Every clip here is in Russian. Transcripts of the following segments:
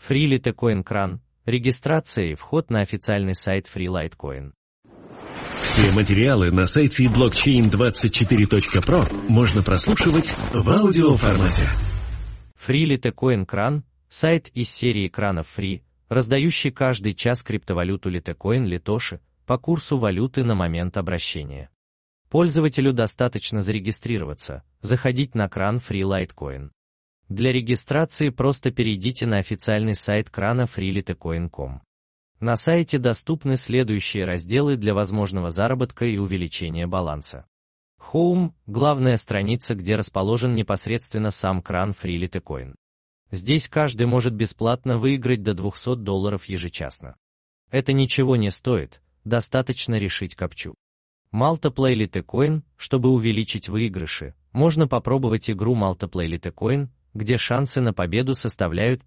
Free Litecoin кран, регистрация и вход на официальный сайт Free Litecoin. Все материалы на сайте blockchain24.pro можно прослушивать в аудиоформате. Free Litecoin кран – сайт из серии экранов Free, раздающий каждый час криптовалюту Litecoin Литоши по курсу валюты на момент обращения. Пользователю достаточно зарегистрироваться, заходить на кран Free Litecoin. Для регистрации просто перейдите на официальный сайт крана freelitecoin.com. На сайте доступны следующие разделы для возможного заработка и увеличения баланса. Home – главная страница, где расположен непосредственно сам кран Free Litecoin. Здесь каждый может бесплатно выиграть до $200 ежечасно. Это ничего не стоит, достаточно решить капчу. Multiplay Litecoin, чтобы увеличить выигрыши, можно попробовать игру Multiplay Litecoin, где шансы на победу составляют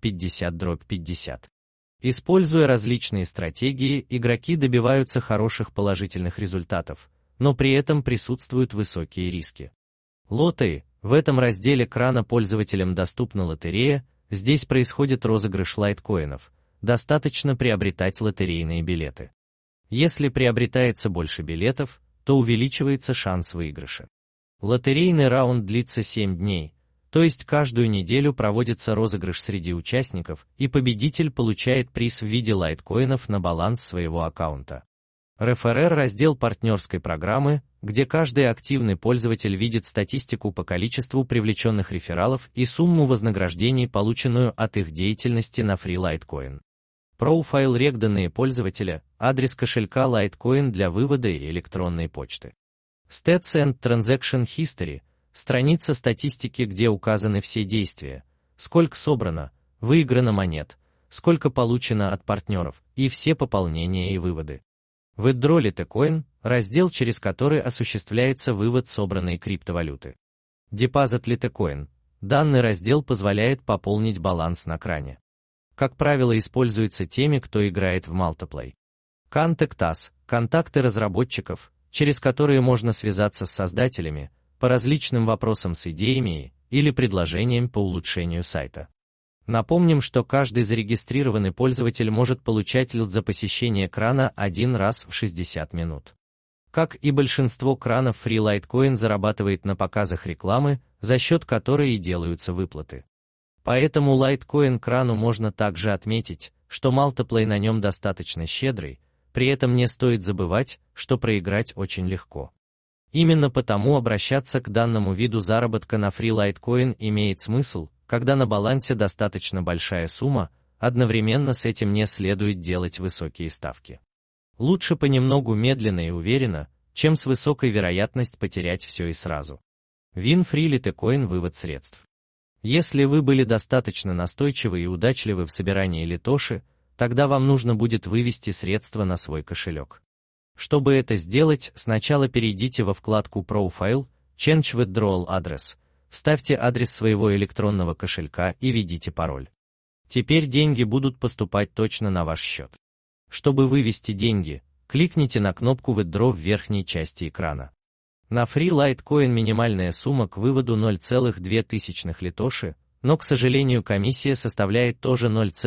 50/50. Используя различные стратегии, игроки добиваются хороших положительных результатов, но при этом присутствуют высокие риски. Лотереи. В этом разделе крана пользователям доступна лотерея, здесь происходит розыгрыш лайткоинов, достаточно приобретать лотерейные билеты. Если приобретается больше билетов, то увеличивается шанс выигрыша. Лотерейный раунд длится 7 дней, то есть каждую неделю проводится розыгрыш среди участников, и победитель получает приз в виде лайткоинов на баланс своего аккаунта. РФРР – раздел партнерской программы, где каждый активный пользователь видит статистику по количеству привлеченных рефералов и сумму вознаграждений, полученную от их деятельности на Free Litecoin. Профайл рек данные пользователя, адрес кошелька Litecoin для вывода и электронной почты. Stats and Transaction History – страница статистики, где указаны все действия, сколько собрано, выиграно монет, сколько получено от партнеров, и все пополнения и выводы. Withdraw Litecoin – раздел, через который осуществляется вывод собранной криптовалюты. Deposit Litecoin – данный раздел позволяет пополнить баланс на кране. Как правило, используется теми, кто играет в Multiplay. Contact Us – контакты разработчиков, через которые можно связаться с создателями, по различным вопросам с идеями или предложением по улучшению сайта. Напомним, что каждый зарегистрированный пользователь может получать льд за посещение крана один раз в 60 минут. Как и большинство кранов, Free Litecoin зарабатывает на показах рекламы, за счет которой и делаются выплаты. Поэтому Litecoin крану можно также отметить, что Multiplay на нем достаточно щедрый, при этом не стоит забывать, что проиграть очень легко. Именно потому обращаться к данному виду заработка на Free Litecoin имеет смысл, когда на балансе достаточно большая сумма, одновременно с этим не следует делать высокие ставки. Лучше понемногу, медленно и уверенно, чем с высокой вероятностью потерять все и сразу. Win Free Litecoin – вывод средств. Если вы были достаточно настойчивы и удачливы в собирании литоши, тогда вам нужно будет вывести средства на свой кошелек. Чтобы это сделать, сначала перейдите во вкладку Profile, Change Withdrawal Address, вставьте адрес своего электронного кошелька и введите пароль. Теперь деньги будут поступать точно на ваш счет. Чтобы вывести деньги, кликните на кнопку Withdraw в верхней части экрана. На Free Litecoin минимальная сумма к выводу 0,02 литоши, но, к сожалению, комиссия составляет тоже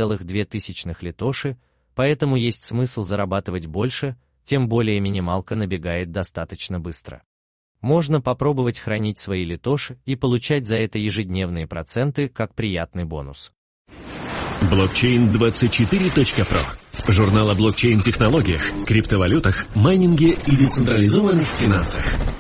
0,02 литоши, поэтому есть смысл зарабатывать больше, тем более минималка набегает достаточно быстро. Можно попробовать хранить свои литоши и получать за это ежедневные проценты как приятный бонус. Blockchain24.pro – журнал о блокчейн-технологиях, криптовалютах, майнинге и децентрализованных финансах.